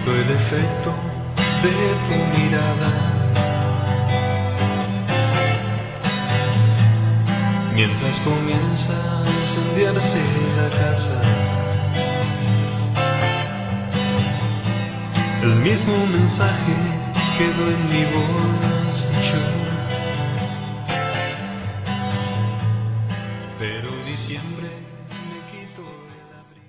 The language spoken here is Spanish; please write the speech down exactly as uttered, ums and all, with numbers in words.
el efecto de tu mirada. Mientras comienza a incendiarse la casa, el mismo mensaje quedó en mi voz.